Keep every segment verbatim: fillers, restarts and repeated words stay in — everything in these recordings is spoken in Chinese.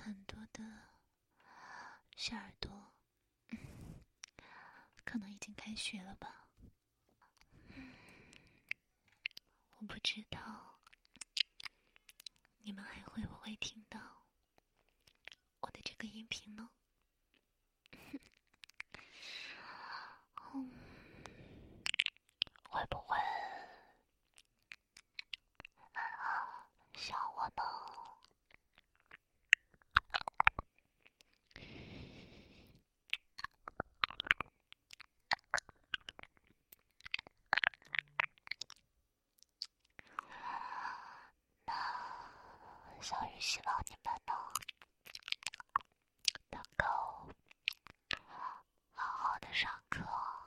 很多的小耳朵，可能已经开学了吧。我不知道你们还会不会听到我的这个音频呢？嗯，会不会想我呢？那小雨希望你们呢能够好好的上课，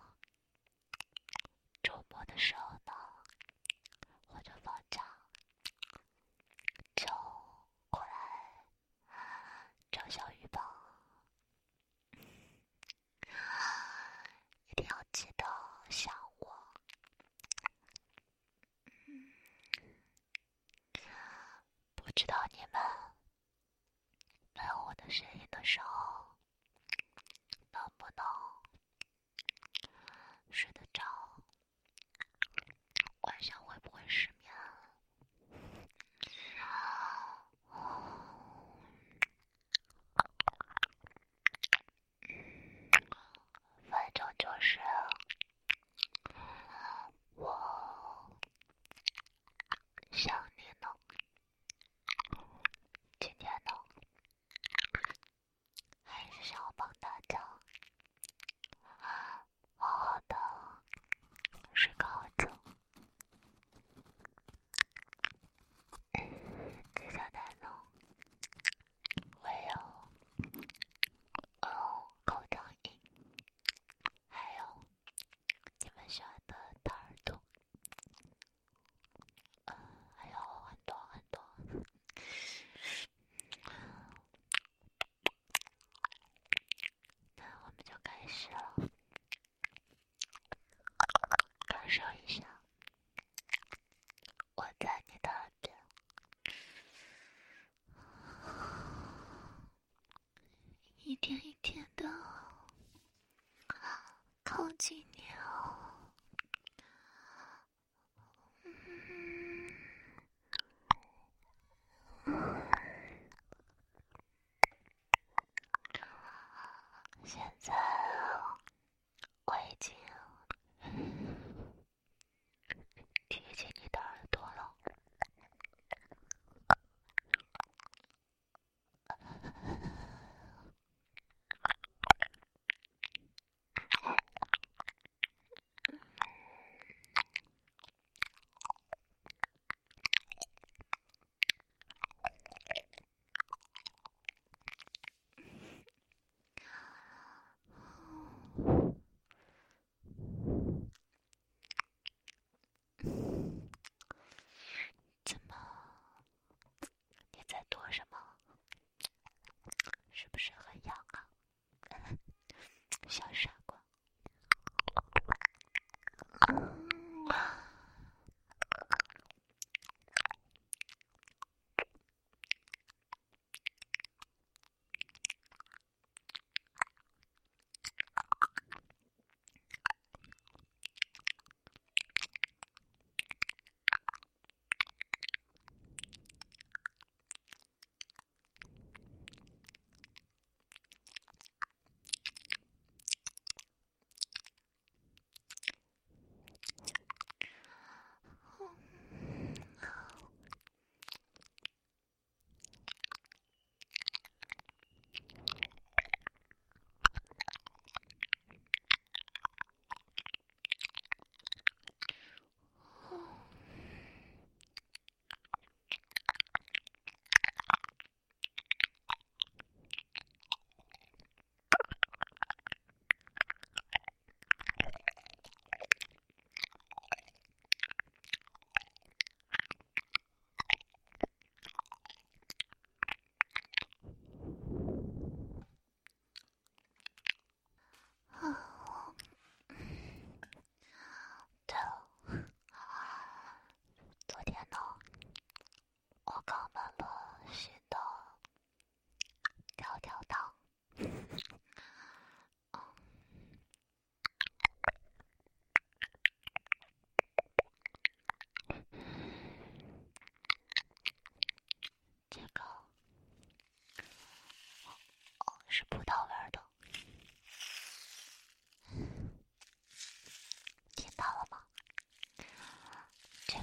周末的时候呢，或者放假就过来找小雨吧。一定要记得想我。不知道你们没有我的声音的时候，能不能睡得着？晚上会不会失眠？反正就是我想你呢。今天呢，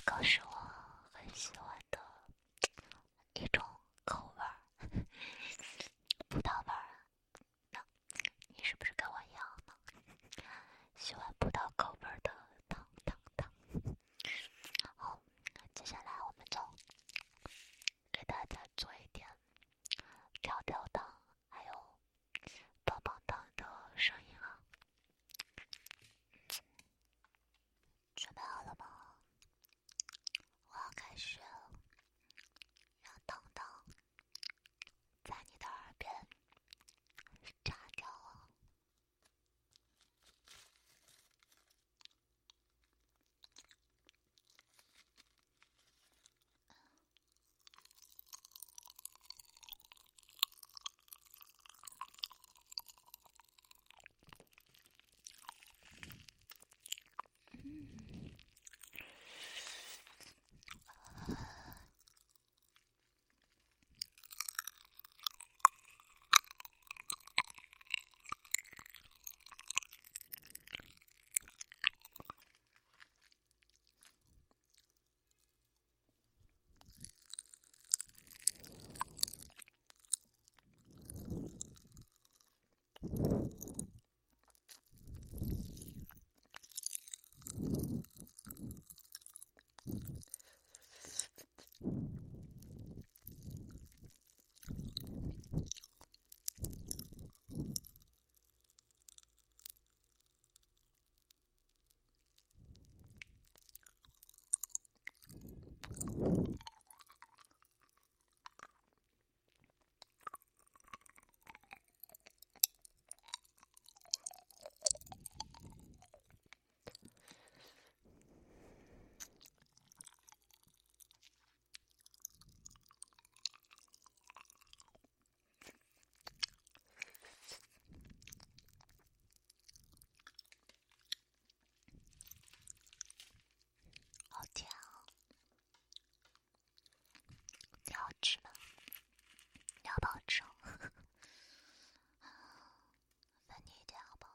个是我很喜欢的一种口味儿，葡萄味儿。那你是不是跟我一样呢？喜欢葡萄口味儿的糖糖糖。好，接下来我们就给大家做一点跳跳糖还有棒棒糖的声音啊。准备好了吗？我要开始让糖糖在你的耳边炸掉了。好甜啊！你好吃吗？你要不要吃？分你一点好不好？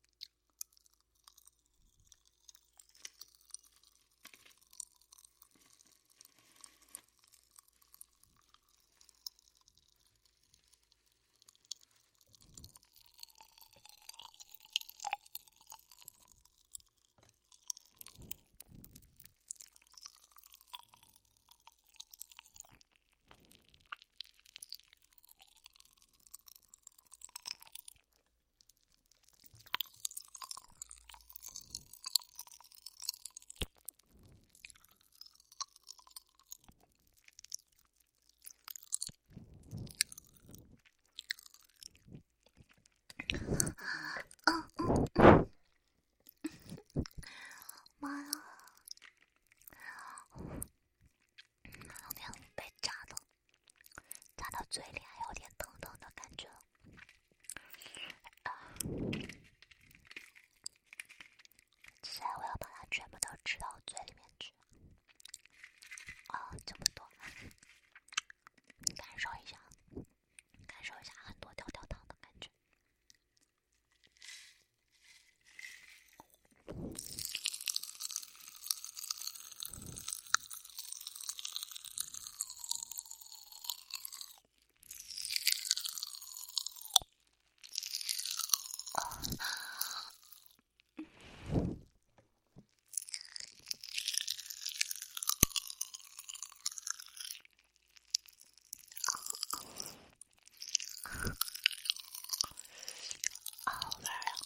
妈呀！有点被炸的，炸到嘴里还有点疼疼的感觉。接下来我要把它全部都吃到嘴里面去。啊，这么多，感受一下，感受一下很多跳跳糖的感觉。好味儿啊！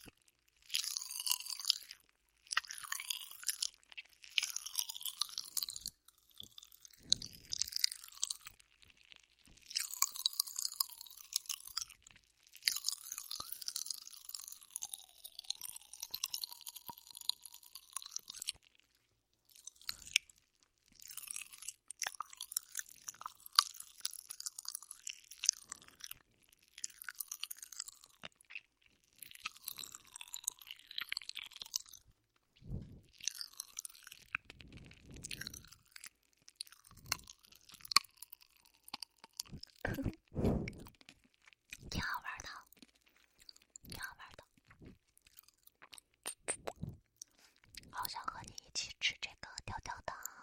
挺好玩的，挺好玩的，好想和你一起吃这个跳跳糖。